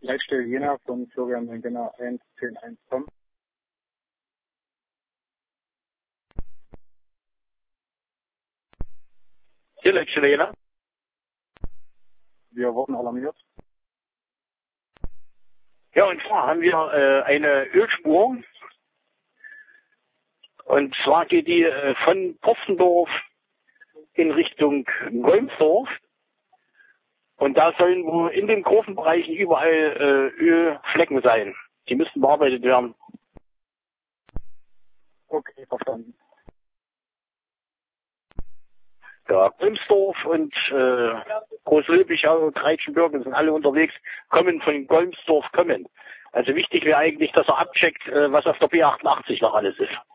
Leitstelle Jena von Florian Mengener 1.10.1 kommen. Hier, Leitstelle Jena. Wir wurden alarmiert. Ja, und zwar haben wir eine Ölspur. Und zwar geht die von Porstendorf in Richtung Golmsdorf. Und da sollen wohl in den Kurvenbereichen überall Ölflecken sein. Die müssten bearbeitet werden. Okay, verstanden. Ja, Golmsdorf und Großlöbichau, Kreitschenbürgen sind alle unterwegs, kommen von Golmsdorf kommen. Also wichtig wäre eigentlich, dass er abcheckt, was auf der B88 noch alles ist.